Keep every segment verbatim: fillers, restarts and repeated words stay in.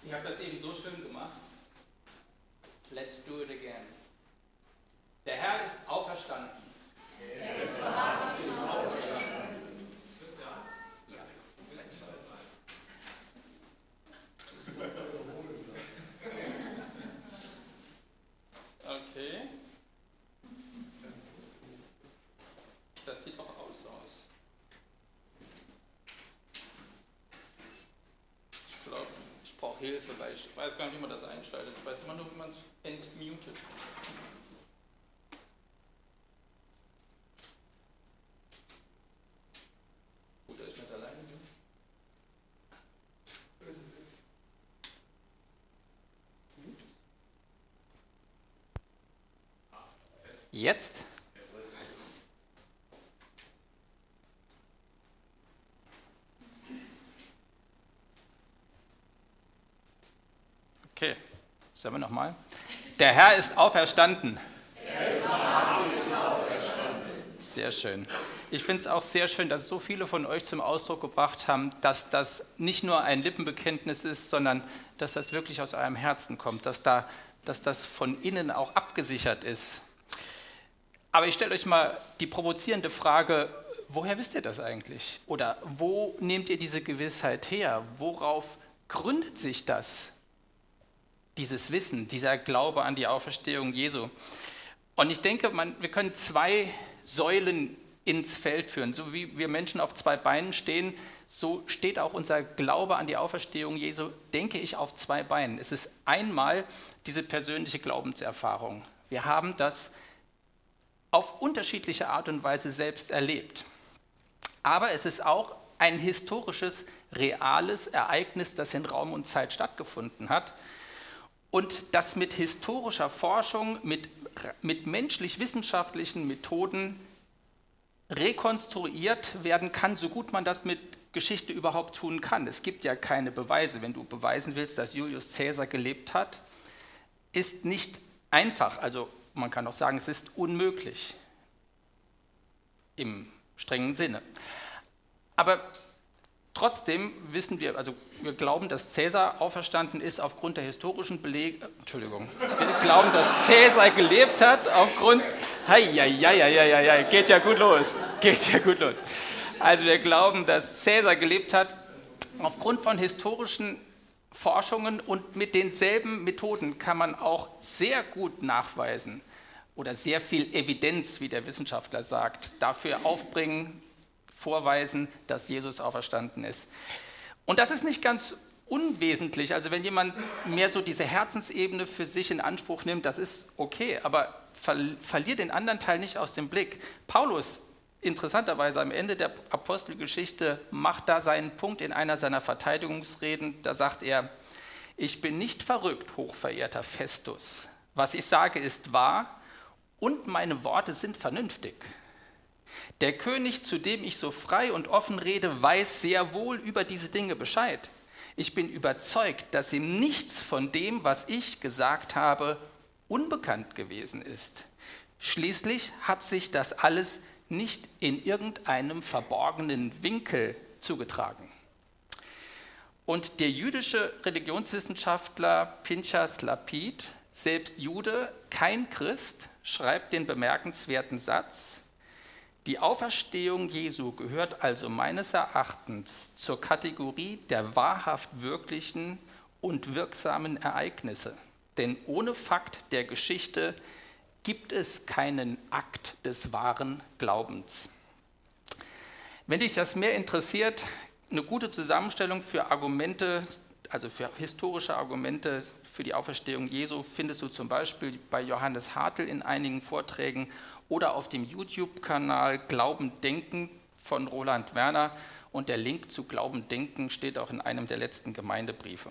Ihr habt das eben so schön gemacht. Let's do it again. Der Herr ist auferstanden. Er ist wahrhaftig auferstanden. Ja. Okay. Das sieht doch aus aus. Ich glaube, ich brauche Hilfe, weil ich weiß gar nicht, wie man das einschaltet. Ich weiß immer nur, wie man es entmutet. Gut, dass ich nicht alleine bin. Jetzt? Okay, sagen wir nochmal. Der Herr ist auferstanden. Er ist wahrhaftig auferstanden. Sehr schön. Ich finde es auch sehr schön, dass so viele von euch zum Ausdruck gebracht haben, dass das nicht nur ein Lippenbekenntnis ist, sondern dass das wirklich aus eurem Herzen kommt, dass, da, dass das von innen auch abgesichert ist. Aber ich stelle euch mal die provozierende Frage, woher wisst ihr das eigentlich? Oder wo nehmt ihr diese Gewissheit her? Worauf gründet sich das? Dieses Wissen, dieser Glaube an die Auferstehung Jesu. Und ich denke, man, wir können zwei Säulen ins Feld führen. So wie wir Menschen auf zwei Beinen stehen, so steht auch unser Glaube an die Auferstehung Jesu, denke ich, auf zwei Beinen. Es ist einmal diese persönliche Glaubenserfahrung. Wir haben das auf unterschiedliche Art und Weise selbst erlebt. Aber es ist auch ein historisches, reales Ereignis, das in Raum und Zeit stattgefunden hat und das mit historischer Forschung, mit, mit menschlich-wissenschaftlichen Methoden rekonstruiert werden kann, so gut man das mit Geschichte überhaupt tun kann. Es gibt ja keine Beweise. Wenn du beweisen willst, dass Julius Caesar gelebt hat, ist nicht einfach. Also man kann auch sagen, es ist unmöglich im strengen Sinne. Aber trotzdem wissen wir, also wir glauben, dass Caesar auferstanden ist aufgrund der historischen Belege, Entschuldigung, wir glauben, dass Caesar gelebt hat aufgrund, hei, hei, hei, hei, hei, geht ja gut los, geht ja gut los. Also wir glauben, dass Caesar gelebt hat aufgrund von historischen Forschungen und mit denselben Methoden kann man auch sehr gut nachweisen oder sehr viel Evidenz, wie der Wissenschaftler sagt, dafür aufbringen, vorweisen, dass Jesus auferstanden ist. Und das ist nicht ganz unwesentlich. Also wenn jemand mehr so diese Herzensebene für sich in Anspruch nimmt, das ist okay, aber ver- verliert den anderen Teil nicht aus dem Blick. Paulus, interessanterweise am Ende der Apostelgeschichte, macht da seinen Punkt in einer seiner Verteidigungsreden. Da sagt er, ich bin nicht verrückt, hochverehrter Festus. Was ich sage, ist wahr und meine Worte sind vernünftig. Der König, zu dem ich so frei und offen rede, weiß sehr wohl über diese Dinge Bescheid. Ich bin überzeugt, dass ihm nichts von dem, was ich gesagt habe, unbekannt gewesen ist. Schließlich hat sich das alles nicht in irgendeinem verborgenen Winkel zugetragen. Und der jüdische Religionswissenschaftler Pinchas Lapid, selbst Jude, kein Christ, schreibt den bemerkenswerten Satz: Die Auferstehung Jesu gehört also meines Erachtens zur Kategorie der wahrhaft wirklichen und wirksamen Ereignisse. Denn ohne Fakt der Geschichte gibt es keinen Akt des wahren Glaubens. Wenn dich das mehr interessiert, eine gute Zusammenstellung für Argumente, also für historische Argumente für die Auferstehung Jesu, findest du zum Beispiel bei Johannes Hartl in einigen Vorträgen oder auf dem YouTube-Kanal Glauben Denken von Roland Werner. Und der Link zu Glauben Denken steht auch in einem der letzten Gemeindebriefe.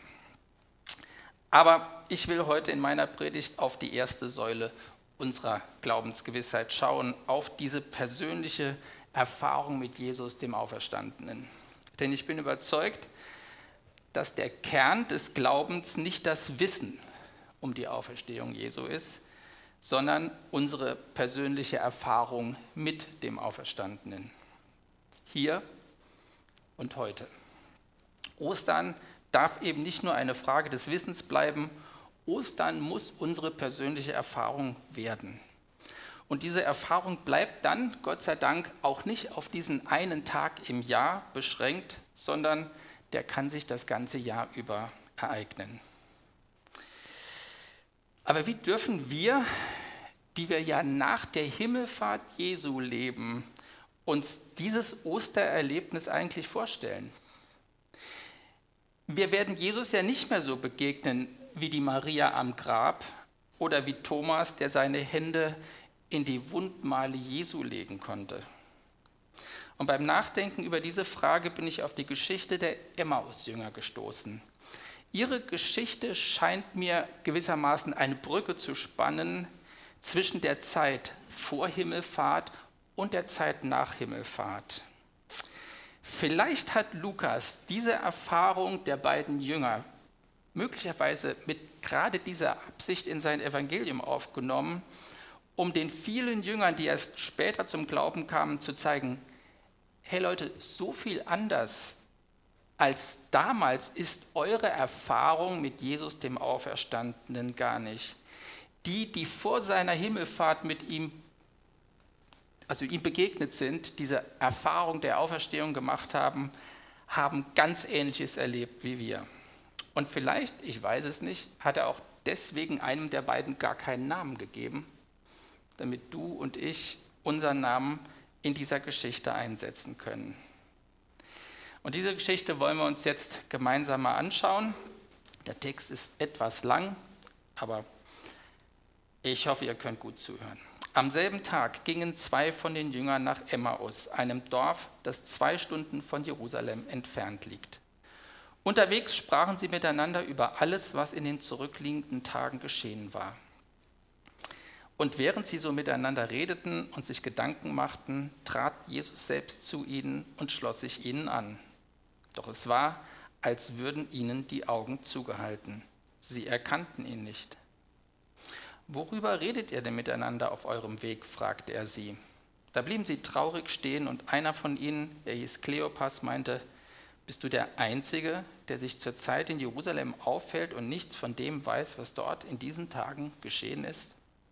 Aber ich will heute in meiner Predigt auf die erste Säule unserer Glaubensgewissheit schauen, auf diese persönliche Erfahrung mit Jesus, dem Auferstandenen. Denn ich bin überzeugt, dass der Kern des Glaubens nicht das Wissen um die Auferstehung Jesu ist, sondern unsere persönliche Erfahrung mit dem Auferstandenen. Hier und heute. Ostern darf eben nicht nur eine Frage des Wissens bleiben, Ostern muss unsere persönliche Erfahrung werden. Und diese Erfahrung bleibt dann, Gott sei Dank, auch nicht auf diesen einen Tag im Jahr beschränkt, sondern der kann sich das ganze Jahr über ereignen. Aber wie dürfen wir, die wir ja nach der Himmelfahrt Jesu leben, uns dieses Ostererlebnis eigentlich vorstellen? Wir werden Jesus ja nicht mehr so begegnen wie die Maria am Grab oder wie Thomas, der seine Hände in die Wundmale Jesu legen konnte. Und beim Nachdenken über diese Frage bin ich auf die Geschichte der Emmaus-Jünger gestoßen. Ihre Geschichte scheint mir gewissermaßen eine Brücke zu spannen zwischen der Zeit vor Himmelfahrt und der Zeit nach Himmelfahrt. Vielleicht hat Lukas diese Erfahrung der beiden Jünger möglicherweise mit gerade dieser Absicht in sein Evangelium aufgenommen, um den vielen Jüngern, die erst später zum Glauben kamen, zu zeigen, hey Leute, so viel anders als damals ist eure Erfahrung mit Jesus, dem Auferstandenen, gar nicht. Die, die vor seiner Himmelfahrt mit ihm, also ihm begegnet sind, diese Erfahrung der Auferstehung gemacht haben, haben ganz Ähnliches erlebt wie wir. Und vielleicht, ich weiß es nicht, hat er auch deswegen einem der beiden gar keinen Namen gegeben, damit du und ich unseren Namen in dieser Geschichte einsetzen können. Und diese Geschichte wollen wir uns jetzt gemeinsam mal anschauen. Der Text ist etwas lang, aber ich hoffe, ihr könnt gut zuhören. Am selben Tag gingen zwei von den Jüngern nach Emmaus, einem Dorf, das zwei Stunden von Jerusalem entfernt liegt. Unterwegs sprachen sie miteinander über alles, was in den zurückliegenden Tagen geschehen war. Und während sie so miteinander redeten und sich Gedanken machten, trat Jesus selbst zu ihnen und schloss sich ihnen an. Doch es war, als würden ihnen die Augen zugehalten. Sie erkannten ihn nicht. »Worüber redet ihr denn miteinander auf eurem Weg?« fragte er sie. Da blieben sie traurig stehen und einer von ihnen, er hieß Kleopas, meinte, »Bist du der Einzige, der sich zurzeit in Jerusalem aufhält und nichts von dem weiß, was dort in diesen Tagen geschehen ist?«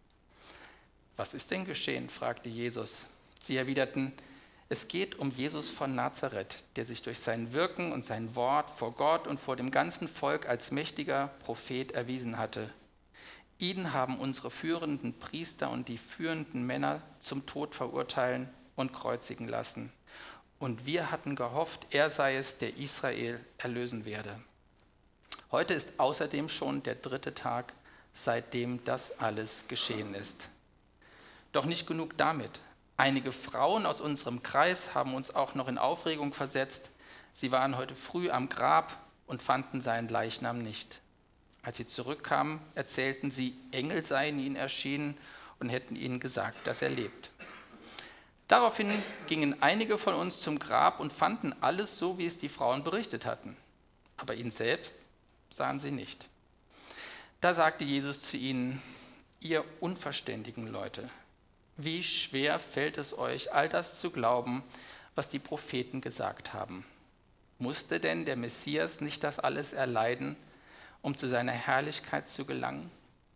»Was ist denn geschehen?« fragte Jesus. Sie erwiderten, »Es geht um Jesus von Nazareth, der sich durch sein Wirken und sein Wort vor Gott und vor dem ganzen Volk als mächtiger Prophet erwiesen hatte. Ihn haben unsere führenden Priester und die führenden Männer zum Tod verurteilen und kreuzigen lassen. Und wir hatten gehofft, er sei es, der Israel erlösen werde. Heute ist außerdem schon der dritte Tag, seitdem das alles geschehen ist. Doch nicht genug damit. Einige Frauen aus unserem Kreis haben uns auch noch in Aufregung versetzt. Sie waren heute früh am Grab und fanden seinen Leichnam nicht. Als sie zurückkamen, erzählten sie, Engel seien ihnen erschienen und hätten ihnen gesagt, dass er lebt. Daraufhin gingen einige von uns zum Grab und fanden alles so, wie es die Frauen berichtet hatten. Aber ihn selbst sahen sie nicht. Da sagte Jesus zu ihnen, ihr unverständigen Leute, wie schwer fällt es euch, all das zu glauben, was die Propheten gesagt haben? Musste denn der Messias nicht das alles erleiden, um zu seiner Herrlichkeit zu gelangen?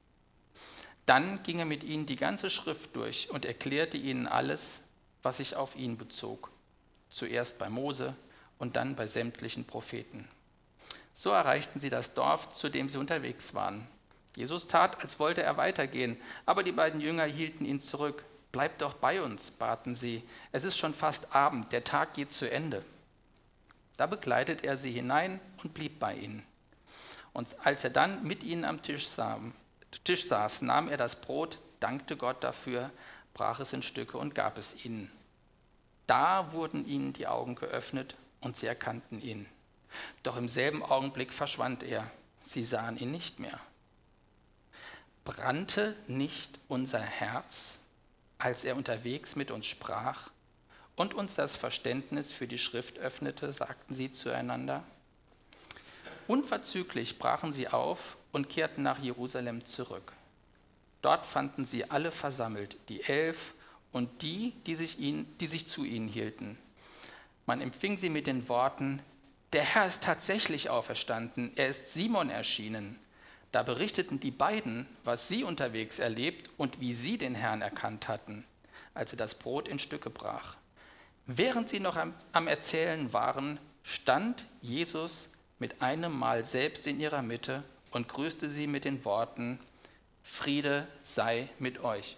Dann ging er mit ihnen die ganze Schrift durch und erklärte ihnen alles, was sich auf ihn bezog. Zuerst bei Mose und dann bei sämtlichen Propheten. So erreichten sie das Dorf, zu dem sie unterwegs waren. Jesus tat, als wollte er weitergehen, aber die beiden Jünger hielten ihn zurück. Bleibt doch bei uns, baten sie. Es ist schon fast Abend, der Tag geht zu Ende. Da begleitet er sie hinein und blieb bei ihnen. Und als er dann mit ihnen am Tisch saß, Tisch saß, nahm er das Brot, dankte Gott dafür, brach es in Stücke und gab es ihnen. Da wurden ihnen die Augen geöffnet und sie erkannten ihn. Doch im selben Augenblick verschwand er. Sie sahen ihn nicht mehr. Brannte nicht unser Herz, als er unterwegs mit uns sprach und uns das Verständnis für die Schrift öffnete, sagten sie zueinander. Unverzüglich brachen sie auf und kehrten nach Jerusalem zurück. Dort fanden sie alle versammelt, die Elf und die, die sich, ihn, die sich zu ihnen hielten. Man empfing sie mit den Worten, der Herr ist tatsächlich auferstanden, er ist Simon erschienen. Da berichteten die beiden, was sie unterwegs erlebt und wie sie den Herrn erkannt hatten, als er das Brot in Stücke brach. Während sie noch am, am Erzählen waren, stand Jesus mit einem Mal selbst in ihrer Mitte und grüßte sie mit den Worten: Friede sei mit euch.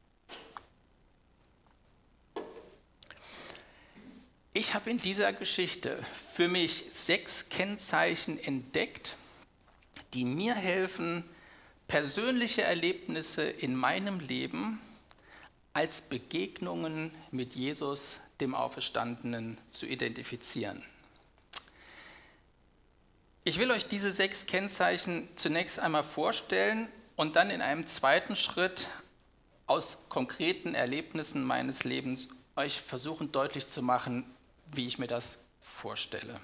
Ich habe in dieser Geschichte für mich sechs Kennzeichen entdeckt, die mir helfen, persönliche Erlebnisse in meinem Leben als Begegnungen mit Jesus, dem Auferstandenen, zu identifizieren. Ich will euch diese sechs Kennzeichen zunächst einmal vorstellen und dann in einem zweiten Schritt aus konkreten Erlebnissen meines Lebens euch versuchen deutlich zu machen, wie ich mir das vorstelle.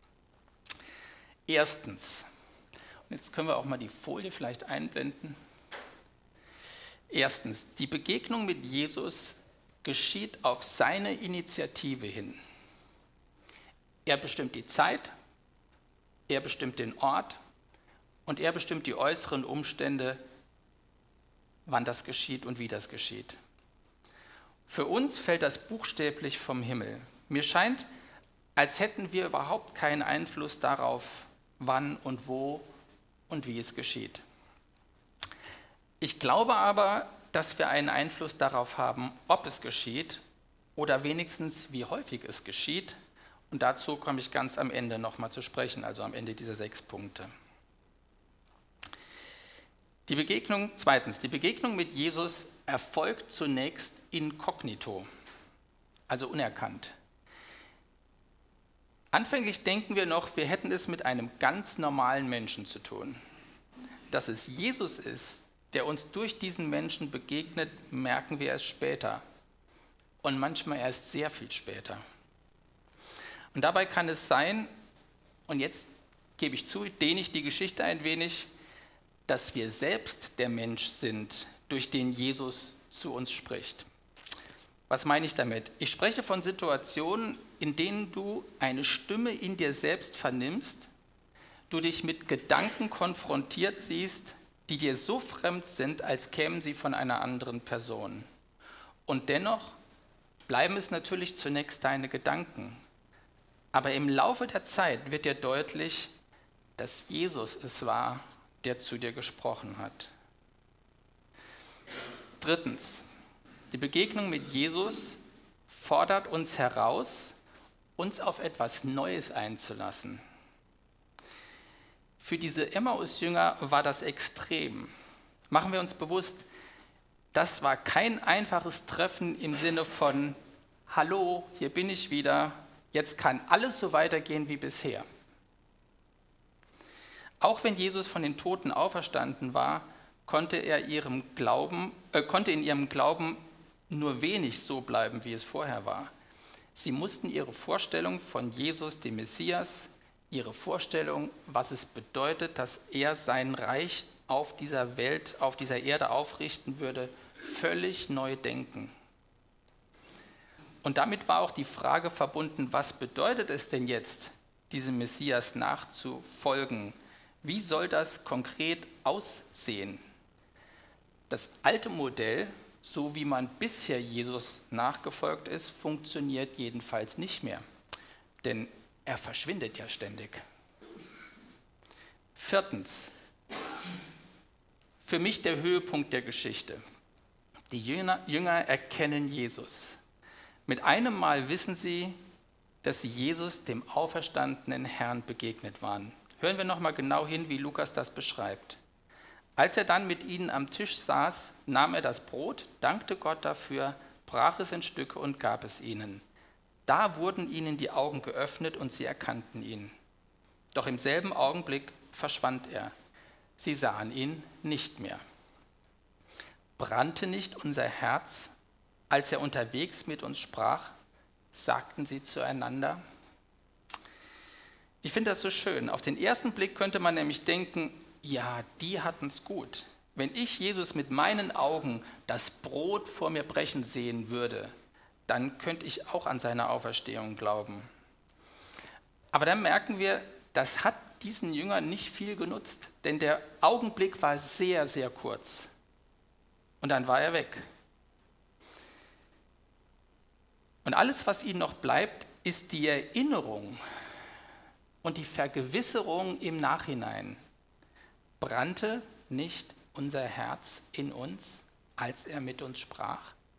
Erstens, und jetzt können wir auch mal die Folie vielleicht einblenden. Erstens, die Begegnung mit Jesus geschieht auf seine Initiative hin. Er bestimmt die Zeit, er bestimmt den Ort und er bestimmt die äußeren Umstände, wann das geschieht und wie das geschieht. Für uns fällt das buchstäblich vom Himmel. Mir scheint, als hätten wir überhaupt keinen Einfluss darauf, wann und wo und wie es geschieht. Ich glaube aber, dass wir einen Einfluss darauf haben, ob es geschieht oder wenigstens wie häufig es geschieht. Und dazu komme ich ganz am Ende nochmal zu sprechen, also am Ende dieser sechs Punkte. Die Begegnung, zweitens, die Begegnung mit Jesus erfolgt zunächst inkognito, also unerkannt. Anfänglich denken wir noch, wir hätten es mit einem ganz normalen Menschen zu tun. Dass es Jesus ist, der uns durch diesen Menschen begegnet, merken wir erst später. Und manchmal erst sehr viel später. Und dabei kann es sein, und jetzt gebe ich zu, dehne ich die Geschichte ein wenig, dass wir selbst der Mensch sind, durch den Jesus zu uns spricht. Was meine ich damit? Ich spreche von Situationen, in denen du eine Stimme in dir selbst vernimmst, du dich mit Gedanken konfrontiert siehst, die dir so fremd sind, als kämen sie von einer anderen Person. Und dennoch bleiben es natürlich zunächst deine Gedanken. Aber im Laufe der Zeit wird dir deutlich, dass Jesus es war, der zu dir gesprochen hat. Drittens, die Begegnung mit Jesus fordert uns heraus, uns auf etwas Neues einzulassen. Für diese Emmaus-Jünger war das extrem. Machen wir uns bewusst, das war kein einfaches Treffen im Sinne von: Hallo, hier bin ich wieder, jetzt kann alles so weitergehen wie bisher. Auch wenn Jesus von den Toten auferstanden war, konnte er ihrem Glauben, äh, konnte in ihrem Glauben nur wenig so bleiben, wie es vorher war. Sie mussten ihre Vorstellung von Jesus, dem Messias, ihre Vorstellung, was es bedeutet, dass er sein Reich auf dieser Welt, auf dieser Erde aufrichten würde, völlig neu denken. Und damit war auch die Frage verbunden, was bedeutet es denn jetzt, diesem Messias nachzufolgen? Wie soll das konkret aussehen? Das alte Modell, so wie man bisher Jesus nachgefolgt ist, funktioniert jedenfalls nicht mehr, denn er verschwindet ja ständig. Viertens, für mich der Höhepunkt der Geschichte. Die Jünger, Jünger erkennen Jesus. Mit einem Mal wissen sie, dass sie Jesus, dem auferstandenen Herrn, begegnet waren. Hören wir nochmal genau hin, wie Lukas das beschreibt. Als er dann mit ihnen am Tisch saß, nahm er das Brot, dankte Gott dafür, brach es in Stücke und gab es ihnen. Da wurden ihnen die Augen geöffnet und sie erkannten ihn. Doch im selben Augenblick verschwand er. Sie sahen ihn nicht mehr. Brannte nicht unser Herz, als er unterwegs mit uns sprach, sagten sie zueinander? Ich finde das so schön. Auf den ersten Blick könnte man nämlich denken, ja, die hatten es gut. Wenn ich Jesus mit meinen Augen das Brot vor mir brechen sehen würde, dann könnte ich auch an seine Auferstehung glauben. Aber dann merken wir, das hat diesen Jüngern nicht viel genutzt, denn der Augenblick war sehr, sehr kurz. Und dann war er weg. Und alles, was ihnen noch bleibt, ist die Erinnerung und die Vergewisserung im Nachhinein. Brannte nicht unser Herz in uns, als er mit uns sprach?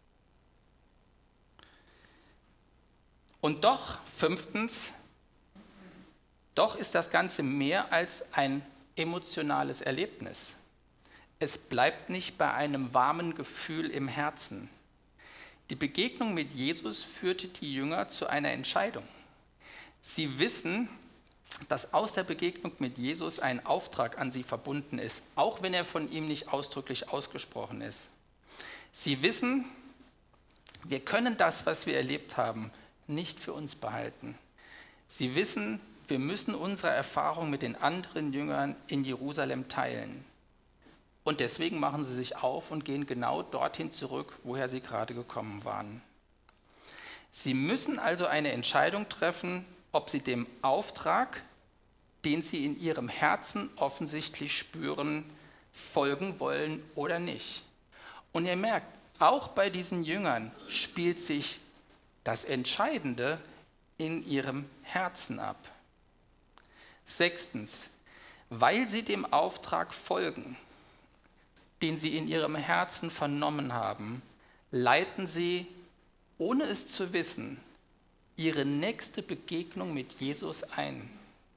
Und doch, fünftens, doch ist das Ganze mehr als ein emotionales Erlebnis. Es bleibt nicht bei einem warmen Gefühl im Herzen. Die Begegnung mit Jesus führte die Jünger zu einer Entscheidung. Sie wissen, dass aus der Begegnung mit Jesus ein Auftrag an sie verbunden ist, auch wenn er von ihm nicht ausdrücklich ausgesprochen ist. Sie wissen, wir können das, was wir erlebt haben, nicht für uns behalten. Sie wissen, wir müssen unsere Erfahrung mit den anderen Jüngern in Jerusalem teilen. Und deswegen machen sie sich auf und gehen genau dorthin zurück, woher sie gerade gekommen waren. Sie müssen also eine Entscheidung treffen, ob sie dem Auftrag, den sie in ihrem Herzen offensichtlich spüren, folgen wollen oder nicht. Und ihr merkt, auch bei diesen Jüngern spielt sich das Entscheidende in ihrem Herzen ab. Sechstens, weil sie dem Auftrag folgen, den sie in ihrem Herzen vernommen haben, leiten sie, ohne es zu wissen, ihre nächste Begegnung mit Jesus ein.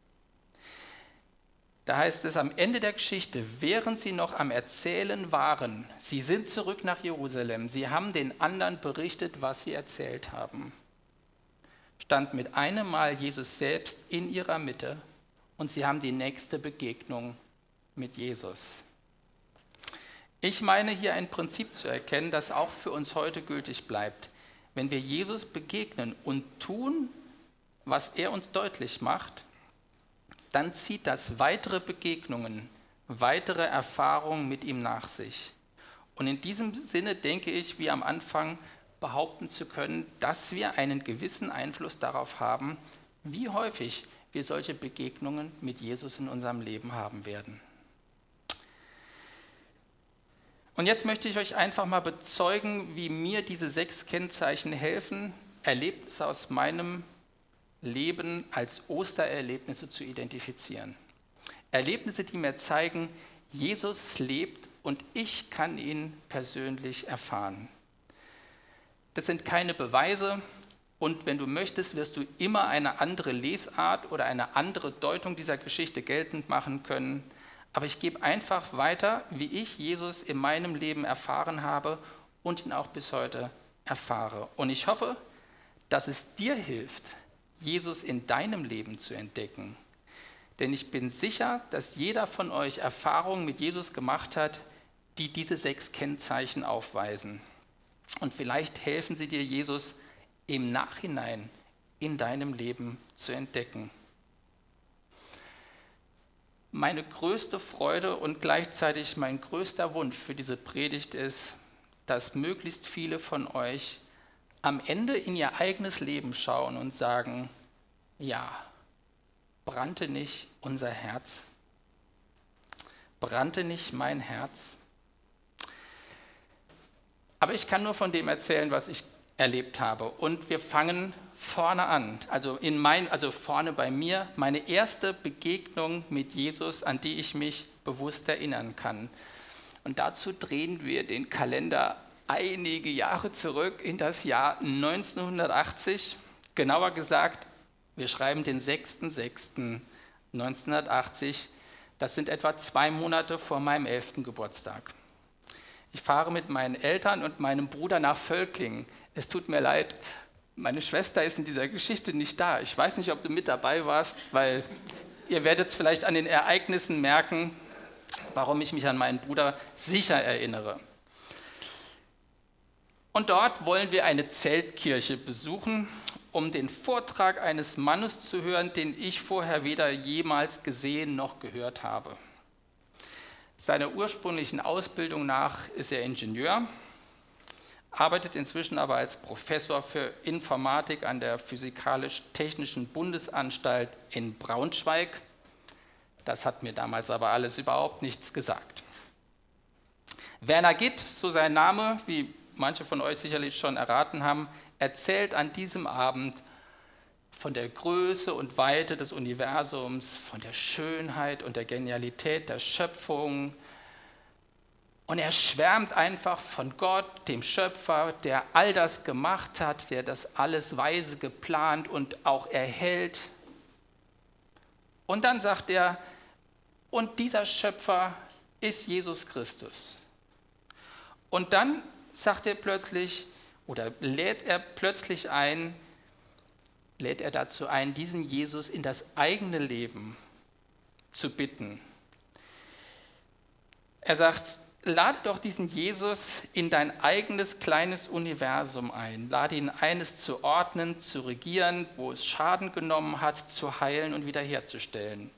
Da heißt es am Ende der Geschichte, während sie noch am Erzählen waren, sie sind zurück nach Jerusalem, sie haben den anderen berichtet, was sie erzählt haben, stand mit einem Mal Jesus selbst in ihrer Mitte und sie haben die nächste Begegnung mit Jesus. Ich meine hier ein Prinzip zu erkennen, das auch für uns heute gültig bleibt. Wenn wir Jesus begegnen und tun, was er uns deutlich macht, dann zieht das weitere Begegnungen, weitere Erfahrungen mit ihm nach sich. Und in diesem Sinne denke ich, wie am Anfang behaupten zu können, dass wir einen gewissen Einfluss darauf haben, wie häufig wir solche Begegnungen mit Jesus in unserem Leben haben werden. Und jetzt möchte ich euch einfach mal bezeugen, wie mir diese sechs Kennzeichen helfen, Erlebnisse aus meinem Leben als Ostererlebnisse zu identifizieren. Erlebnisse, die mir zeigen, Jesus lebt und ich kann ihn persönlich erfahren. Das sind keine Beweise und wenn du möchtest, wirst du immer eine andere Lesart oder eine andere Deutung dieser Geschichte geltend machen können. Aber ich gebe einfach weiter, wie ich Jesus in meinem Leben erfahren habe und ihn auch bis heute erfahre. Und ich hoffe, dass es dir hilft, Jesus in deinem Leben zu entdecken. Denn ich bin sicher, dass jeder von euch Erfahrungen mit Jesus gemacht hat, die diese sechs Kennzeichen aufweisen. Und vielleicht helfen sie dir, Jesus im Nachhinein in deinem Leben zu entdecken. Meine größte Freude und gleichzeitig mein größter Wunsch für diese Predigt ist, dass möglichst viele von euch am Ende in ihr eigenes Leben schauen und sagen, ja, brannte nicht unser Herz? Brannte nicht mein Herz? Aber ich kann nur von dem erzählen, was ich erlebt habe. Und wir fangen vorne an, also, in mein, also vorne bei mir, meine erste Begegnung mit Jesus, an die ich mich bewusst erinnern kann. Und dazu drehen wir den Kalender einige Jahre zurück in das Jahr neunzehnhundertachtzig. Genauer gesagt, wir schreiben den sechster sechster neunzehnhundertachtzig. Das sind etwa zwei Monate vor meinem elften Geburtstag. Ich fahre mit meinen Eltern und meinem Bruder nach Völklingen. Es tut mir leid, meine Schwester ist in dieser Geschichte nicht da. Ich weiß nicht, ob du mit dabei warst, weil ihr werdet es vielleicht an den Ereignissen merken, warum ich mich an meinen Bruder sicher erinnere. Und dort wollen wir eine Zeltkirche besuchen, um den Vortrag eines Mannes zu hören, den ich vorher weder jemals gesehen noch gehört habe. Seiner ursprünglichen Ausbildung nach ist er Ingenieur, arbeitet inzwischen aber als Professor für Informatik an der Physikalisch-Technischen Bundesanstalt in Braunschweig. Das hat mir damals aber alles überhaupt nichts gesagt. Werner Gitt, so sein Name, wie manche von euch sicherlich schon erraten haben, erzählt an diesem Abend von der Größe und Weite des Universums, von der Schönheit und der Genialität der Schöpfung. Und er schwärmt einfach von Gott, dem Schöpfer, der all das gemacht hat, der das alles weise geplant und auch erhält. Und dann sagt er, und dieser Schöpfer ist Jesus Christus. Und dann sagt er plötzlich, oder lädt er plötzlich ein, lädt er dazu ein, diesen Jesus in das eigene Leben zu bitten. Er sagt, lade doch diesen Jesus in dein eigenes kleines Universum ein. Lade ihn ein, es zu ordnen, zu regieren, wo es Schaden genommen hat, zu heilen und wiederherzustellen.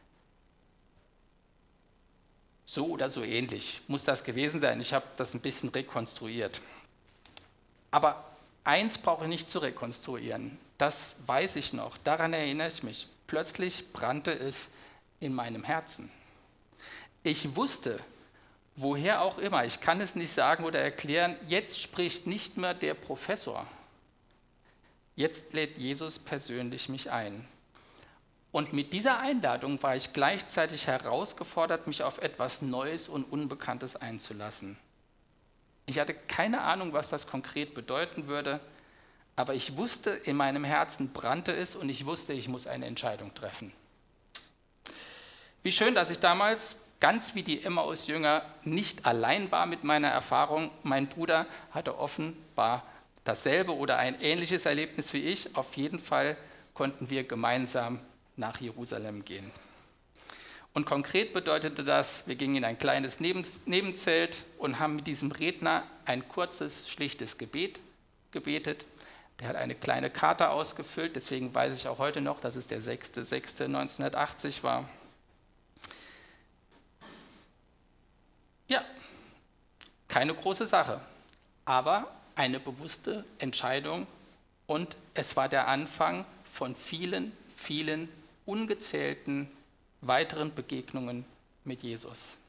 So oder so ähnlich muss das gewesen sein. Ich habe das ein bisschen rekonstruiert. Aber eins brauche ich nicht zu rekonstruieren. Das weiß ich noch. Daran erinnere ich mich. Plötzlich brannte es in meinem Herzen. Ich wusste, woher auch immer, ich kann es nicht sagen oder erklären, jetzt spricht nicht mehr der Professor. Jetzt lädt Jesus persönlich mich ein. Und mit dieser Einladung war ich gleichzeitig herausgefordert, mich auf etwas Neues und Unbekanntes einzulassen. Ich hatte keine Ahnung, was das konkret bedeuten würde, aber ich wusste, in meinem Herzen brannte es und ich wusste, ich muss eine Entscheidung treffen. Wie schön, dass ich damals, ganz wie die Emmaus-Jünger, nicht allein war mit meiner Erfahrung. Mein Bruder hatte offenbar dasselbe oder ein ähnliches Erlebnis wie ich. Auf jeden Fall konnten wir gemeinsam nach Jerusalem gehen. Und konkret bedeutete das, wir gingen in ein kleines Nebenzelt und haben mit diesem Redner ein kurzes, schlichtes Gebet gebetet. Der hat eine kleine Karte ausgefüllt, deswegen weiß ich auch heute noch, dass es der sechster sechster neunzehnhundertachtzig war. Ja, keine große Sache, aber eine bewusste Entscheidung und es war der Anfang von vielen, vielen ungezählten weiteren Begegnungen mit Jesus.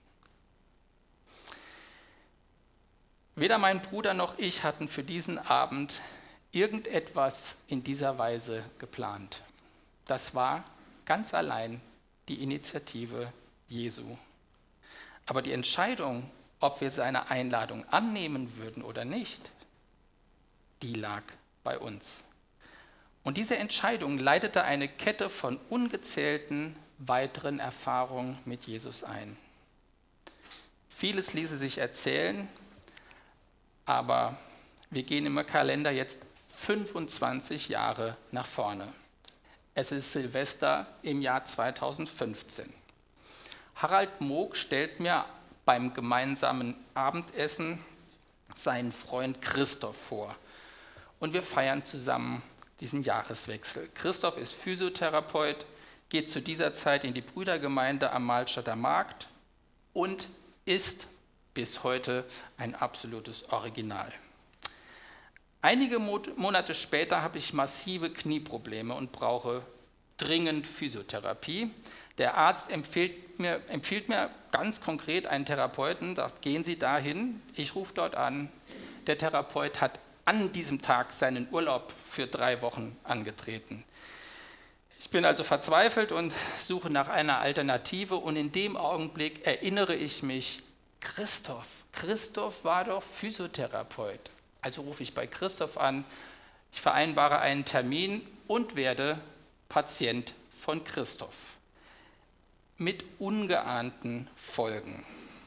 Weder mein Bruder noch ich hatten für diesen Abend irgendetwas in dieser Weise geplant. Das war ganz allein die Initiative Jesu. Aber die Entscheidung, ob wir seine Einladung annehmen würden oder nicht, die lag bei uns. Und diese Entscheidung leitete eine Kette von ungezählten weiteren Erfahrungen mit Jesus ein. Vieles ließe sich erzählen, aber wir gehen im Kalender jetzt fünfundzwanzig Jahre nach vorne. Es ist Silvester im Jahr zweitausendfünfzehn. Harald Moog stellt mir beim gemeinsamen Abendessen seinen Freund Christoph vor. Und wir feiern zusammen diesen Jahreswechsel. Christoph ist Physiotherapeut, geht zu dieser Zeit in die Brüdergemeinde am Malstadter Markt und ist bis heute ein absolutes Original. Einige Monate später habe ich massive Knieprobleme und brauche dringend Physiotherapie. Der Arzt empfiehlt mir, empfiehlt mir ganz konkret einen Therapeuten, sagt, gehen Sie dahin, ich rufe dort an. Der Therapeut hat an diesem Tag seinen Urlaub für drei Wochen angetreten. Ich bin also verzweifelt und suche nach einer Alternative und in dem Augenblick erinnere ich mich, Christoph, Christoph war doch Physiotherapeut. Also rufe ich bei Christoph an, ich vereinbare einen Termin und werde Patient von Christoph. Mit ungeahnten Folgen.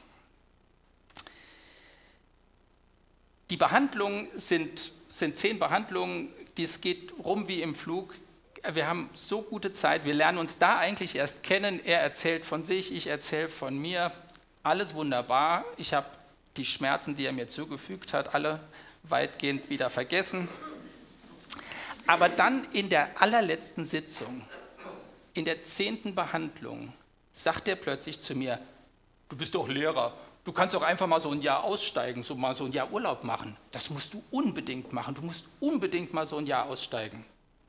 Die Behandlungen sind, sind zehn Behandlungen, dies geht rum wie im Flug. Wir haben so gute Zeit, wir lernen uns da eigentlich erst kennen. Er erzählt von sich, ich erzähle von mir. Alles wunderbar. Ich habe die Schmerzen, die er mir zugefügt hat, alle weitgehend wieder vergessen. Aber dann in der allerletzten Sitzung, in der zehnten Behandlung, sagt er plötzlich zu mir, du bist doch Lehrer, Du kannst auch einfach mal so ein Jahr aussteigen, so mal so ein Jahr Urlaub machen. Das musst du unbedingt machen. Du musst unbedingt mal so ein Jahr aussteigen.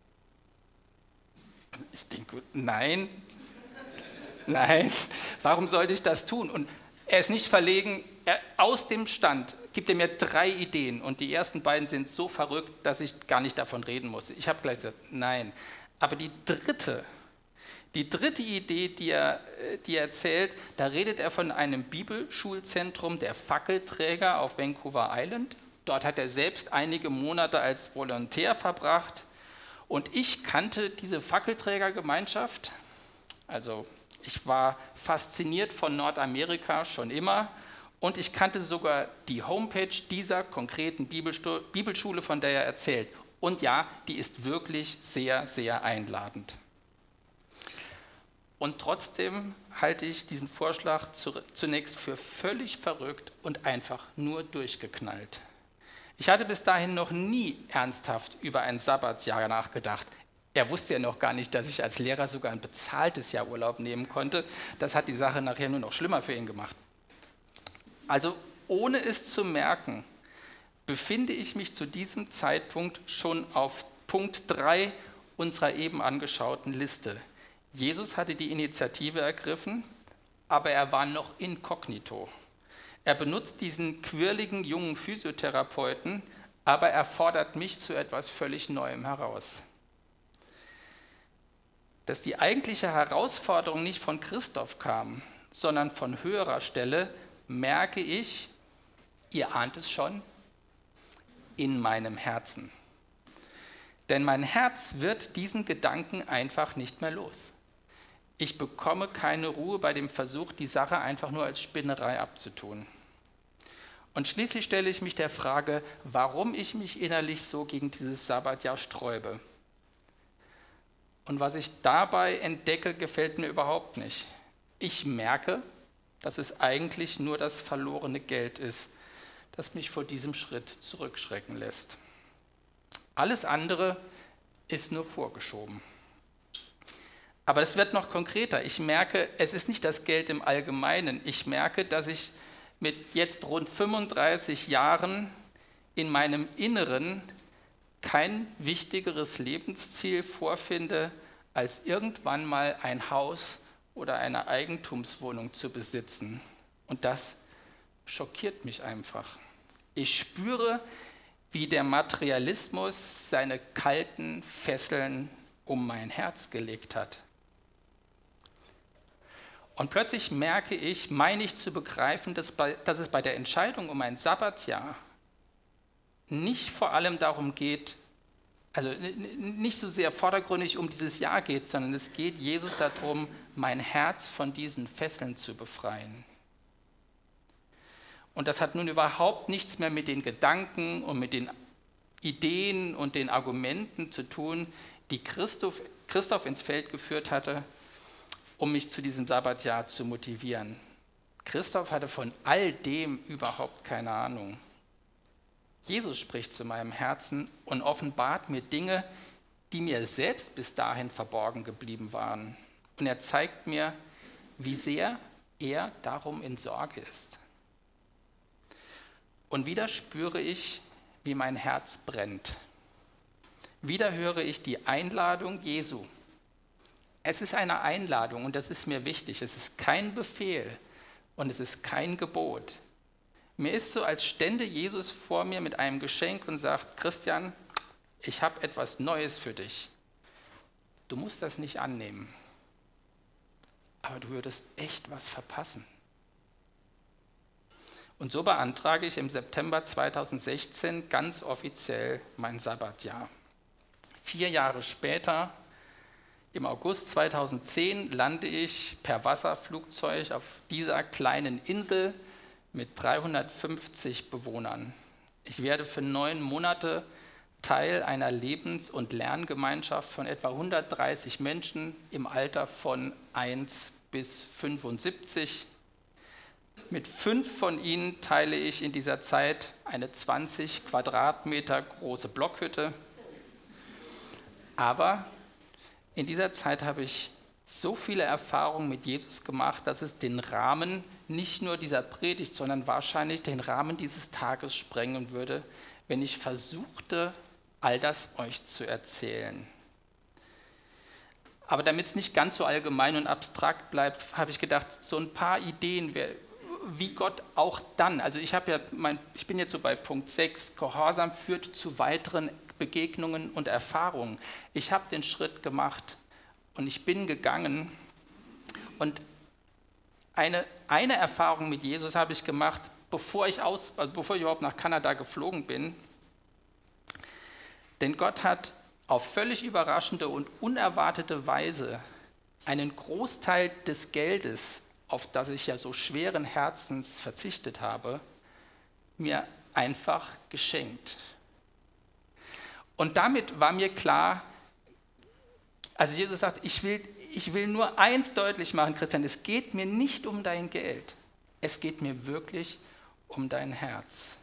Ich denke, nein, nein, warum sollte ich das tun? Und er ist nicht verlegen, er, aus dem Stand gibt er mir drei Ideen und die ersten beiden sind so verrückt, dass ich gar nicht davon reden muss. Ich habe gleich gesagt, nein. Aber die dritte, die dritte Idee, die er, die er erzählt, da redet er von einem Bibelschulzentrum der Fackelträger auf Vancouver Island. Dort hat er selbst einige Monate als Volontär verbracht. Und ich kannte diese Fackelträgergemeinschaft, also ich war fasziniert von Nordamerika schon immer und ich kannte sogar die Homepage dieser konkreten Bibelschule, von der er erzählt. Und ja, die ist wirklich sehr, sehr einladend. Und trotzdem halte ich diesen Vorschlag zunächst für völlig verrückt und einfach nur durchgeknallt. Ich hatte bis dahin noch nie ernsthaft über ein Sabbatjahr nachgedacht. Er wusste ja noch gar nicht, dass ich als Lehrer sogar ein bezahltes Jahr Urlaub nehmen konnte. Das hat die Sache nachher nur noch schlimmer für ihn gemacht. Also ohne es zu merken, befinde ich mich zu diesem Zeitpunkt schon auf Punkt drei unserer eben angeschauten Liste. Jesus hatte die Initiative ergriffen, aber er war noch inkognito. Er benutzt diesen quirligen jungen Physiotherapeuten, aber er fordert mich zu etwas völlig Neuem heraus. Dass die eigentliche Herausforderung nicht von Christoph kam, sondern von höherer Stelle, merke ich, ihr ahnt es schon, in meinem Herzen. Denn mein Herz wird diesen Gedanken einfach nicht mehr los. Ich bekomme keine Ruhe bei dem Versuch, die Sache einfach nur als Spinnerei abzutun. Und schließlich stelle ich mich der Frage, warum ich mich innerlich so gegen dieses Sabbatjahr sträube. Und was ich dabei entdecke, gefällt mir überhaupt nicht. Ich merke, dass es eigentlich nur das verlorene Geld ist, das mich vor diesem Schritt zurückschrecken lässt. Alles andere ist nur vorgeschoben. Aber es wird noch konkreter. Ich merke, es ist nicht das Geld im Allgemeinen. Ich merke, dass ich mit jetzt rund fünfunddreißig Jahren in meinem Inneren kein wichtigeres Lebensziel vorfinde, als irgendwann mal ein Haus oder eine Eigentumswohnung zu besitzen. Und das schockiert mich einfach. Ich spüre, wie der Materialismus seine kalten Fesseln um mein Herz gelegt hat. Und plötzlich merke ich, meine ich zu begreifen, dass, bei, dass es bei der Entscheidung um ein Sabbatjahr nicht vor allem darum geht, also nicht so sehr vordergründig um dieses Jahr geht, sondern es geht Jesus darum, mein Herz von diesen Fesseln zu befreien. Und das hat nun überhaupt nichts mehr mit den Gedanken und mit den Ideen und den Argumenten zu tun, die Christoph, Christoph ins Feld geführt hatte, um mich zu diesem Sabbatjahr zu motivieren. Christoph hatte von all dem überhaupt keine Ahnung. Jesus spricht zu meinem Herzen und offenbart mir Dinge, die mir selbst bis dahin verborgen geblieben waren. Und er zeigt mir, wie sehr er darum in Sorge ist. Und wieder spüre ich, wie mein Herz brennt. Wieder höre ich die Einladung Jesu. Es ist eine Einladung und das ist mir wichtig. Es ist kein Befehl und es ist kein Gebot. Mir ist so, als stände Jesus vor mir mit einem Geschenk und sagt, Christian, ich habe etwas Neues für dich. Du musst das nicht annehmen, aber du würdest echt was verpassen. Und so beantrage ich im September zweitausendsechzehn ganz offiziell mein Sabbatjahr. Vier Jahre später, im August zweitausendzehn, lande ich per Wasserflugzeug auf dieser kleinen Insel mit dreihundertfünfzig Bewohnern. Ich werde für neun Monate Teil einer Lebens- und Lerngemeinschaft von etwa hundertdreißig Menschen im Alter von eins bis fünfundsiebzig. Mit fünf von ihnen teile ich in dieser Zeit eine zwanzig Quadratmeter große Blockhütte. Aber in dieser Zeit habe ich so viele Erfahrungen mit Jesus gemacht, dass es den Rahmen nicht nur dieser Predigt, sondern wahrscheinlich den Rahmen dieses Tages sprengen würde, wenn ich versuchte, all das euch zu erzählen. Aber damit es nicht ganz so allgemein und abstrakt bleibt, habe ich gedacht, so ein paar Ideen, wie Gott auch dann, also ich, habe ja mein, ich bin jetzt so bei Punkt sechs, Gehorsam führt zu weiteren Begegnungen und Erfahrungen. Ich habe den Schritt gemacht und ich bin gegangen und eine, eine Erfahrung mit Jesus habe ich gemacht, bevor ich, aus, also bevor ich überhaupt nach Kanada geflogen bin. Denn Gott hat auf völlig überraschende und unerwartete Weise einen Großteil des Geldes, auf das ich ja so schweren Herzens verzichtet habe, mir einfach geschenkt. Und damit war mir klar, also Jesus sagt, ich will, ich will nur eins deutlich machen, Christian, es geht mir nicht um dein Geld, es geht mir wirklich um dein Herz.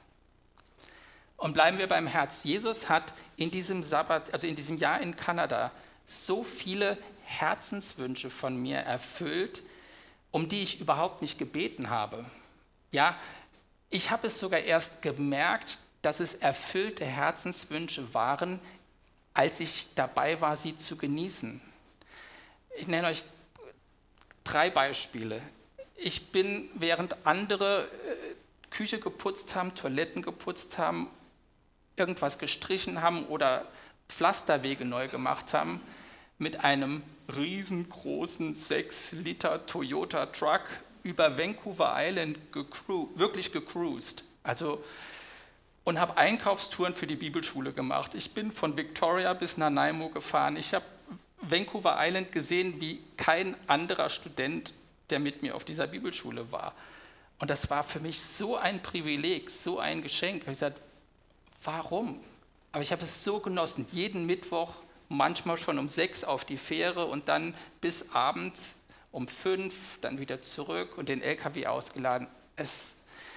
Und bleiben wir beim Herz. Jesus hat in diesem Sabbat, also in diesem Jahr in Kanada, so viele Herzenswünsche von mir erfüllt, um die ich überhaupt nicht gebeten habe. Ja, ich habe es sogar erst gemerkt, dass es erfüllte Herzenswünsche waren, als ich dabei war, sie zu genießen. Ich nenne euch drei Beispiele. Ich bin, während andere Küche geputzt haben, Toiletten geputzt haben, irgendwas gestrichen haben oder Pflasterwege neu gemacht haben, mit einem riesengroßen sechs Liter Toyota Truck über Vancouver Island gecru- wirklich gecruised. Also, und habe Einkaufstouren für die Bibelschule gemacht. Ich bin von Victoria bis Nanaimo gefahren. Ich habe Vancouver Island gesehen wie kein anderer Student, der mit mir auf dieser Bibelschule war. Und das war für mich so ein Privileg, so ein Geschenk. Ich habe gesagt, warum? Aber ich habe es so genossen, jeden Mittwoch, manchmal schon um sechs auf die Fähre und dann bis abends um fünf, dann wieder zurück und den L K W ausgeladen. Es,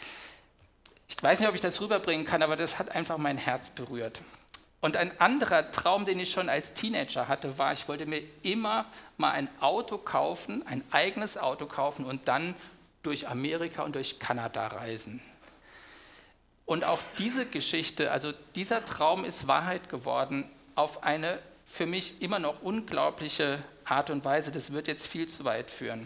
ich weiß nicht, ob ich das rüberbringen kann, aber das hat einfach mein Herz berührt. Und ein anderer Traum, den ich schon als Teenager hatte, war, ich wollte mir immer mal ein Auto kaufen, ein eigenes Auto kaufen und dann durch Amerika und durch Kanada reisen. Und auch diese Geschichte, also dieser Traum ist Wahrheit geworden auf eine für mich immer noch unglaubliche Art und Weise. Das wird jetzt viel zu weit führen.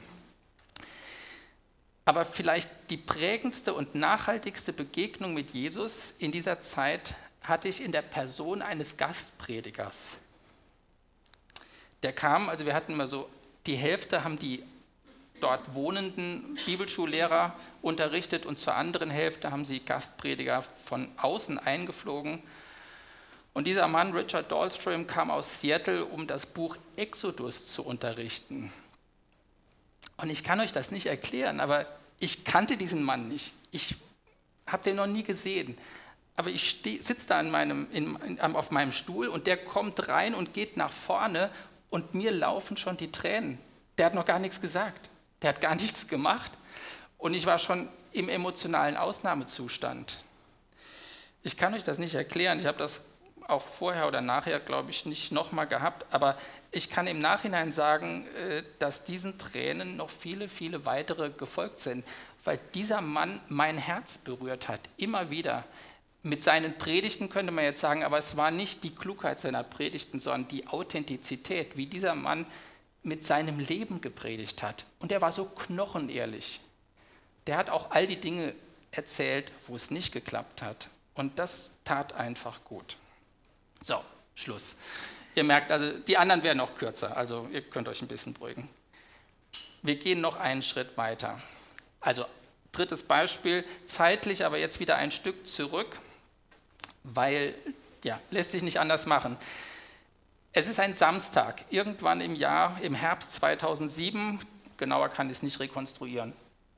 Aber vielleicht die prägendste und nachhaltigste Begegnung mit Jesus in dieser Zeit hatte ich in der Person eines Gastpredigers. Der kam, also wir hatten immer so, die Hälfte haben die dort wohnenden Bibelschullehrer unterrichtet und zur anderen Hälfte haben sie Gastprediger von außen eingeflogen. Und dieser Mann, Richard Dahlstrom, kam aus Seattle, um das Buch Exodus zu unterrichten. Und ich kann euch das nicht erklären, aber ich kannte diesen Mann nicht. Ich habe den noch nie gesehen. Aber ich sitze da in meinem, in, in, auf meinem Stuhl und der kommt rein und geht nach vorne und mir laufen schon die Tränen. Der hat noch gar nichts gesagt. Der hat gar nichts gemacht und ich war schon im emotionalen Ausnahmezustand. Ich kann euch das nicht erklären, ich habe das auch vorher oder nachher, glaube ich, nicht nochmal gehabt, aber ich kann im Nachhinein sagen, dass diesen Tränen noch viele, viele weitere gefolgt sind, weil dieser Mann mein Herz berührt hat, immer wieder. Mit seinen Predigten könnte man jetzt sagen, aber es war nicht die Klugheit seiner Predigten, sondern die Authentizität, wie dieser Mann mit seinem Leben gepredigt hat. Und er war so knochenehrlich. Der hat auch all die Dinge erzählt, wo es nicht geklappt hat. Und das tat einfach gut. So, Schluss. Ihr merkt, also die anderen wären noch kürzer, also ihr könnt euch ein bisschen beruhigen. Wir gehen noch einen Schritt weiter. Also drittes Beispiel, zeitlich aber jetzt wieder ein Stück zurück, weil, ja, lässt sich nicht anders machen. Es ist ein Samstag, irgendwann im Jahr, im Herbst zweitausendsieben, genauer kann ich es nicht rekonstruieren.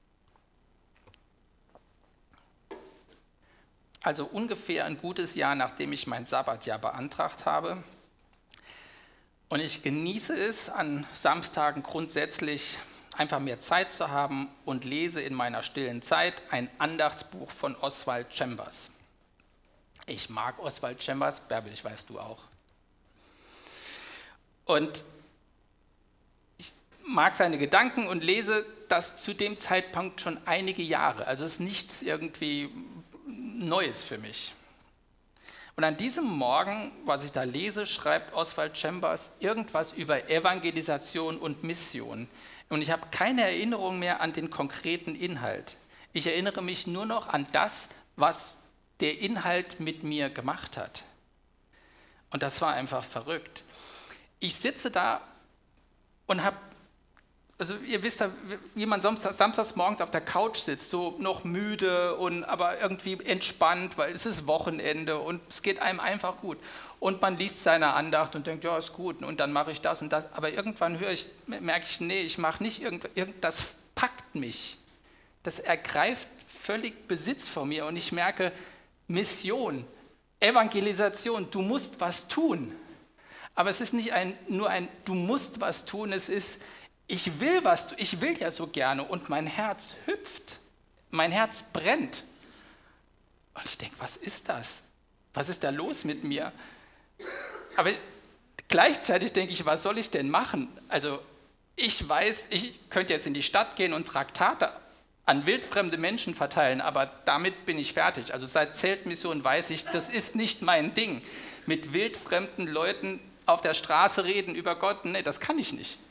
Also ungefähr ein gutes Jahr, nachdem ich mein Sabbatjahr beantragt habe. Und ich genieße es, an Samstagen grundsätzlich einfach mehr Zeit zu haben und lese in meiner stillen Zeit ein Andachtsbuch von Oswald Chambers. Ich mag Oswald Chambers, Bärbel, ich weiß du auch. Und ich, mag seine Gedanken und lese das zu dem Zeitpunkt schon einige Jahre. Also es ist nichts irgendwie Neues für mich. Und an diesem Morgen, was ich da lese, schreibt Oswald Chambers irgendwas über Evangelisation und Mission. Und ich habe keine Erinnerung mehr an den konkreten Inhalt. Ich erinnere mich nur noch an das, was der Inhalt mit mir gemacht hat. Und das war einfach verrückt. Ich sitze da und habe, also ihr wisst ja, wie man samstags morgens auf der Couch sitzt, so noch müde und aber irgendwie entspannt, weil es ist Wochenende und es geht einem einfach gut. Und man liest seine Andacht und denkt, ja, ist gut, und dann mache ich das und das. Aber irgendwann höre ich, merke ich, nee, ich mache nicht irgendwas, das packt mich. Das ergreift völlig Besitz von mir und ich merke, Mission, Evangelisation, du musst was tun. Aber es ist nicht ein, nur ein, du musst was tun, es ist, ich will was tun, ich will ja so gerne und mein Herz hüpft, mein Herz brennt. Und ich denke, was ist das? Was ist da los mit mir? Aber gleichzeitig denke ich, was soll ich denn machen? Also ich weiß, ich könnte jetzt in die Stadt gehen und Traktate an wildfremde Menschen verteilen, aber damit bin ich fertig. Also seit Zeltmission weiß ich, das ist nicht mein Ding. Mit wildfremden Leuten auf der Straße reden über Gott, nee, das kann ich nicht.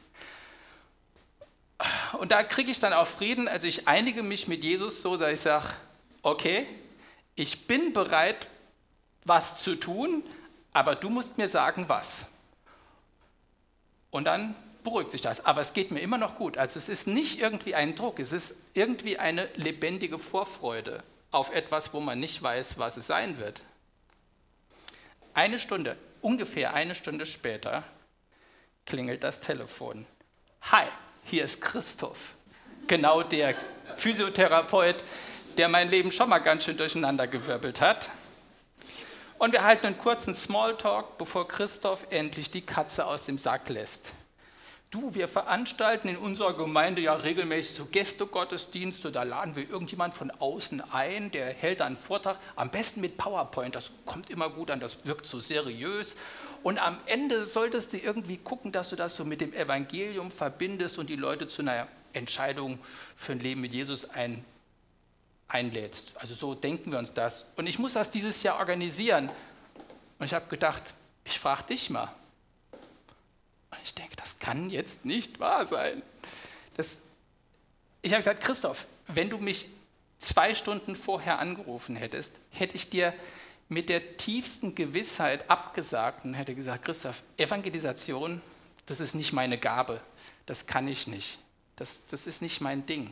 Und da kriege ich dann auch Frieden, also ich einige mich mit Jesus so, dass ich sage, okay, ich bin bereit, was zu tun, aber du musst mir sagen, was. Und dann beruhigt sich das. Aber es geht mir immer noch gut. Also es ist nicht irgendwie ein Druck, es ist irgendwie eine lebendige Vorfreude auf etwas, wo man nicht weiß, was es sein wird. Eine Stunde, ungefähr eine Stunde später, klingelt das Telefon. Hi, hier ist Christoph. Genau der Physiotherapeut, der mein Leben schon mal ganz schön durcheinandergewirbelt hat. Und wir halten einen kurzen Smalltalk, bevor Christoph endlich die Katze aus dem Sack lässt. Du, wir veranstalten in unserer Gemeinde ja regelmäßig so Gästegottesdienste, da laden wir irgendjemand von außen ein, der hält dann einen Vortrag, am besten mit PowerPoint, das kommt immer gut an, das wirkt so seriös. Und am Ende solltest du irgendwie gucken, dass du das so mit dem Evangelium verbindest und die Leute zu einer Entscheidung für ein Leben mit Jesus ein, einlädst. Also so denken wir uns das. Und ich muss das dieses Jahr organisieren. Und ich habe gedacht, ich frage dich mal. Und ich denke, das kann jetzt nicht wahr sein. Das, ich habe gesagt, Christoph, wenn du mich zwei Stunden vorher angerufen hättest, hätte ich dir mit der tiefsten Gewissheit abgesagt und hätte gesagt, Christoph, Evangelisation, das ist nicht meine Gabe, das kann ich nicht, das, das ist nicht mein Ding.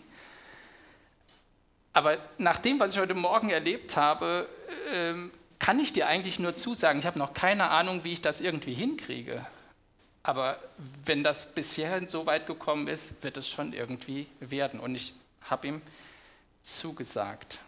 Aber nach dem, was ich heute Morgen erlebt habe, ähm, kann ich dir eigentlich nur zusagen, ich habe noch keine Ahnung, wie ich das irgendwie hinkriege. Aber wenn das bisher so weit gekommen ist, wird es schon irgendwie werden. Und ich habe ihm zugesagt.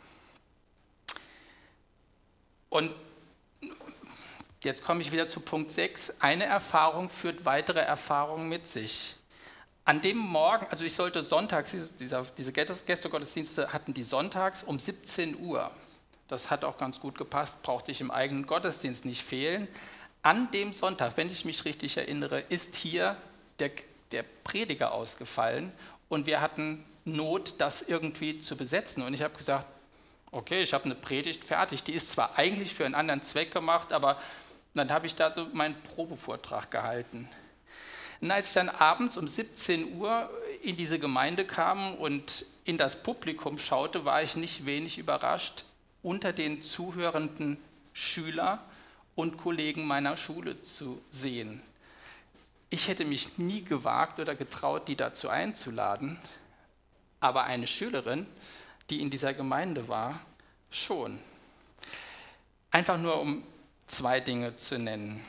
Und jetzt komme ich wieder zu Punkt sechs. Eine Erfahrung führt weitere Erfahrungen mit sich. An dem Morgen, also ich sollte sonntags, diese, diese Gästegottesdienste hatten die sonntags um siebzehn Uhr. Das hat auch ganz gut gepasst, brauchte ich im eigenen Gottesdienst nicht fehlen. An dem Sonntag, wenn ich mich richtig erinnere, ist hier der, der Prediger ausgefallen und wir hatten Not, das irgendwie zu besetzen. Und ich habe gesagt, okay, ich habe eine Predigt fertig, die ist zwar eigentlich für einen anderen Zweck gemacht, aber dann habe ich da so meinen Probevortrag gehalten. Und als ich dann abends um siebzehn Uhr in diese Gemeinde kam und in das Publikum schaute, war ich nicht wenig überrascht, unter den zuhörenden Schüler und Kollegen meiner Schule zu sehen. Ich hätte mich nie gewagt oder getraut, die dazu einzuladen, aber eine Schülerin, die in dieser Gemeinde war, schon. Einfach nur um zwei Dinge zu nennen.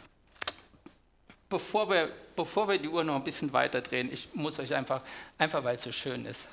Bevor wir, bevor wir die Uhr noch ein bisschen weiter drehen, ich muss euch einfach, einfach weil es so schön ist.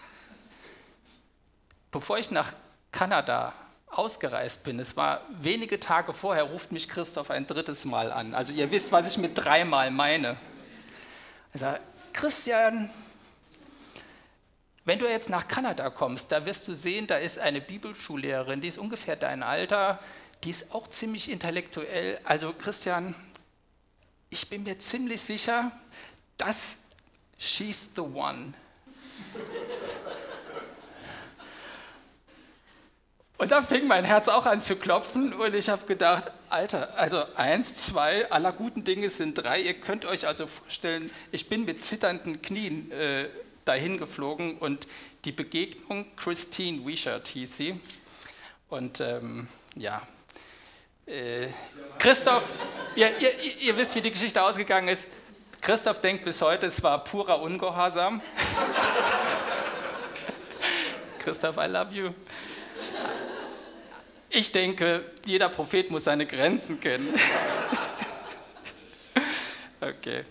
Bevor ich nach Kanada ausgereist bin, es war wenige Tage vorher, ruft mich Christoph ein drittes Mal an. Also ihr wisst, was ich mit dreimal meine. Er sagt, Christian, wenn du jetzt nach Kanada kommst, da wirst du sehen, da ist eine Bibelschullehrerin, die ist ungefähr dein Alter, die ist auch ziemlich intellektuell. Also Christian, ich bin mir ziemlich sicher, dass She's the one. Und da fing mein Herz auch an zu klopfen und ich habe gedacht, Alter, also eins, zwei, aller guten Dinge sind drei. Ihr könnt euch also vorstellen, ich bin mit zitternden Knien äh, dahin geflogen und die Begegnung, Christine Wiechert hieß sie. Und ähm, ja, äh, Christoph, ihr, ihr, ihr wisst, wie die Geschichte ausgegangen ist. Christoph denkt bis heute, es war purer Ungehorsam. Christoph, I love you. Ich denke, jeder Prophet muss seine Grenzen kennen. Okay.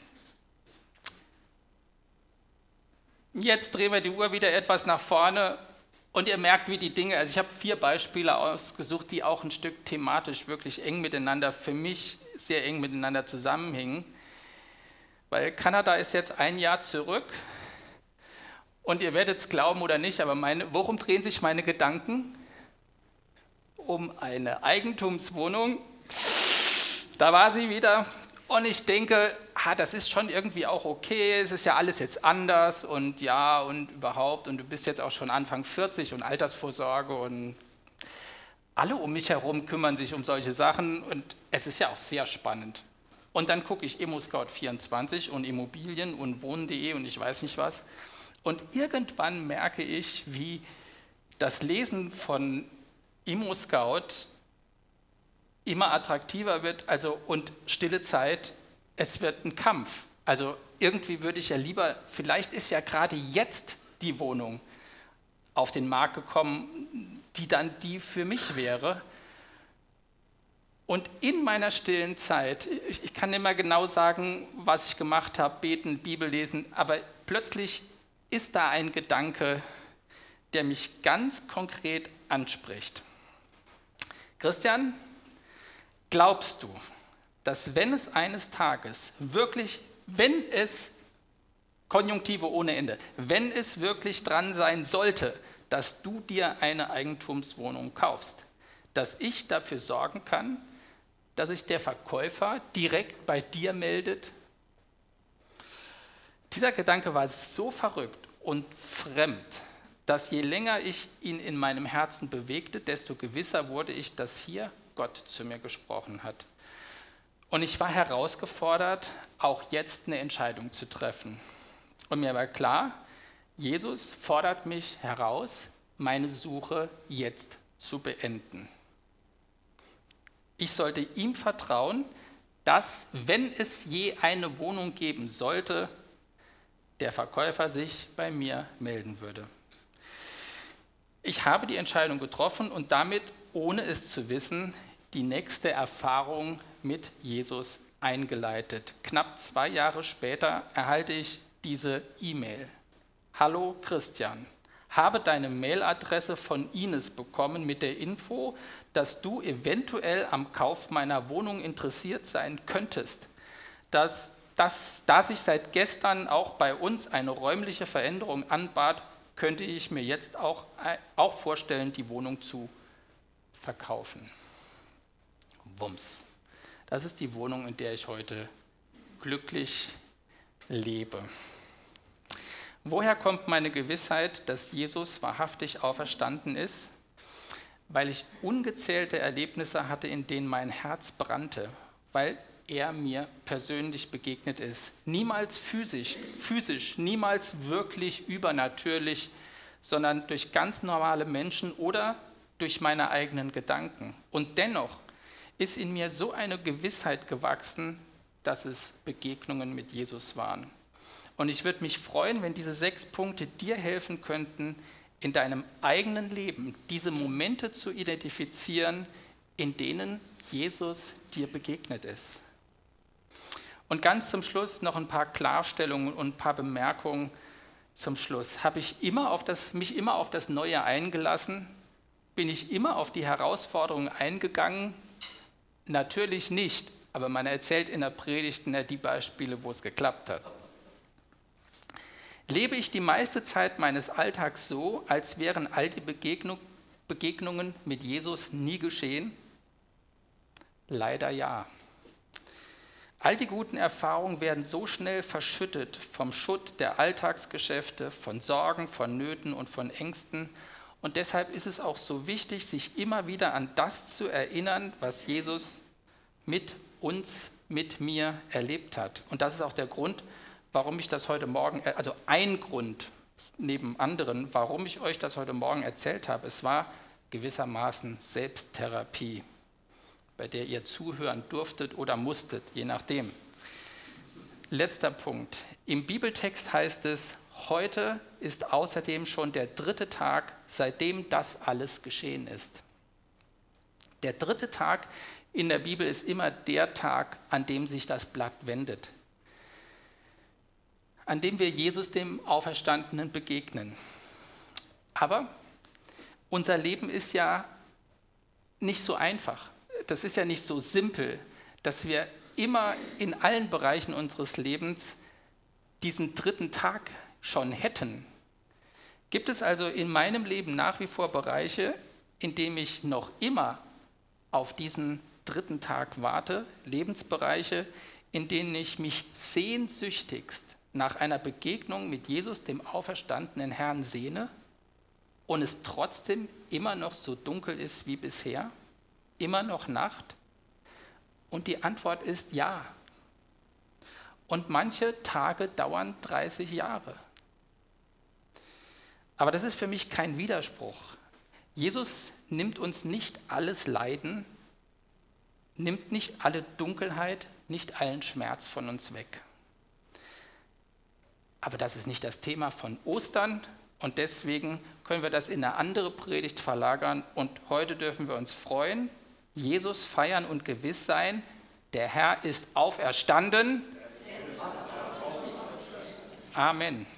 Jetzt drehen wir die Uhr wieder etwas nach vorne und ihr merkt, wie die Dinge, also ich habe vier Beispiele ausgesucht, die auch ein Stück thematisch wirklich eng miteinander, für mich sehr eng miteinander zusammenhingen. Weil Kanada ist jetzt ein Jahr zurück und ihr werdet es glauben oder nicht, aber meine, worum drehen sich meine Gedanken? Um eine Eigentumswohnung. Da war sie wieder und ich denke, ah, das ist schon irgendwie auch okay, es ist ja alles jetzt anders und ja und überhaupt und du bist jetzt auch schon Anfang vierzig und Altersvorsorge und alle um mich herum kümmern sich um solche Sachen und es ist ja auch sehr spannend. Und dann gucke ich ImmoScout vierundzwanzig und Immobilien und Wohnen punkt de und ich weiß nicht was und irgendwann merke ich, wie das Lesen von ImmoScout immer attraktiver wird, also und stille Zeit, es wird ein Kampf. Also irgendwie würde ich ja lieber, vielleicht ist ja gerade jetzt die Wohnung auf den Markt gekommen, die dann die für mich wäre. Und in meiner stillen Zeit, ich, ich kann nicht mehr genau sagen, was ich gemacht habe, beten, Bibel lesen, aber plötzlich ist da ein Gedanke, der mich ganz konkret anspricht. Christian, glaubst du, dass wenn es eines Tages wirklich, wenn es, Konjunktive ohne Ende, wenn es wirklich dran sein sollte, dass du dir eine Eigentumswohnung kaufst, dass ich dafür sorgen kann, dass sich der Verkäufer direkt bei dir meldet? Dieser Gedanke war so verrückt und fremd, dass je länger ich ihn in meinem Herzen bewegte, desto gewisser wurde ich, dass hier Gott zu mir gesprochen hat. Und ich war herausgefordert, auch jetzt eine Entscheidung zu treffen. Und mir war klar, Jesus fordert mich heraus, meine Suche jetzt zu beenden. Ich sollte ihm vertrauen, dass, wenn es je eine Wohnung geben sollte, der Verkäufer sich bei mir melden würde. Ich habe die Entscheidung getroffen und damit, ohne es zu wissen, die nächste Erfahrung mit Jesus eingeleitet. Knapp zwei Jahre später erhalte ich diese E-Mail. Hallo Christian, habe deine Mailadresse von Ines bekommen mit der Info, dass du eventuell am Kauf meiner Wohnung interessiert sein könntest. Dass, dass, da sich seit gestern auch bei uns eine räumliche Veränderung anbahnt, könnte ich mir jetzt auch, auch vorstellen, die Wohnung zu verkaufen. Wumms. Das ist die Wohnung, in der ich heute glücklich lebe. Woher kommt meine Gewissheit, dass Jesus wahrhaftig auferstanden ist? Weil ich ungezählte Erlebnisse hatte, in denen mein Herz brannte, weil er mir persönlich begegnet ist. Niemals physisch, physisch, niemals wirklich übernatürlich, sondern durch ganz normale Menschen oder durch meine eigenen Gedanken. Und dennoch ist in mir so eine Gewissheit gewachsen, dass es Begegnungen mit Jesus waren. Und ich würde mich freuen, wenn diese sechs Punkte dir helfen könnten, in deinem eigenen Leben diese Momente zu identifizieren, in denen Jesus dir begegnet ist. Und ganz zum Schluss noch ein paar Klarstellungen und ein paar Bemerkungen zum Schluss. Habe ich immer auf das, mich immer auf das Neue eingelassen? Bin ich immer auf die Herausforderungen eingegangen? Natürlich nicht, aber man erzählt in der Predigt die Beispiele, wo es geklappt hat. Lebe ich die meiste Zeit meines Alltags so, als wären all die Begegnung, Begegnungen mit Jesus nie geschehen? Leider ja. All die guten Erfahrungen werden so schnell verschüttet vom Schutt der Alltagsgeschäfte, von Sorgen, von Nöten und von Ängsten. Und deshalb ist es auch so wichtig, sich immer wieder an das zu erinnern, was Jesus mit uns, mit mir erlebt hat. Und das ist auch der Grund, warum ich das heute Morgen, also ein Grund neben anderen, warum ich euch das heute Morgen erzählt habe. Es war gewissermaßen Selbsttherapie, bei der ihr zuhören durftet oder musstet, je nachdem. Letzter Punkt. Im Bibeltext heißt es, heute ist außerdem schon der dritte Tag, seitdem das alles geschehen ist. Der dritte Tag in der Bibel ist immer der Tag, an dem sich das Blatt wendet, an dem wir Jesus, dem Auferstandenen, begegnen. Aber unser Leben ist ja nicht so einfach. Das ist ja nicht so simpel, dass wir immer in allen Bereichen unseres Lebens diesen dritten Tag schon hätten. Gibt es also in meinem Leben nach wie vor Bereiche, in denen ich noch immer auf diesen dritten Tag warte, Lebensbereiche, in denen ich mich sehnsüchtigst nach einer Begegnung mit Jesus, dem auferstandenen Herrn, sehne und es trotzdem immer noch so dunkel ist wie bisher? Immer noch Nacht? Und die Antwort ist ja. Und manche Tage dauern dreißig Jahre. Aber das ist für mich kein Widerspruch. Jesus nimmt uns nicht alles Leiden, nimmt nicht alle Dunkelheit, nicht allen Schmerz von uns weg. Aber das ist nicht das Thema von Ostern und deswegen können wir das in eine andere Predigt verlagern und heute dürfen wir uns freuen, Jesus feiern und gewiss sein, der Herr ist auferstanden. Amen.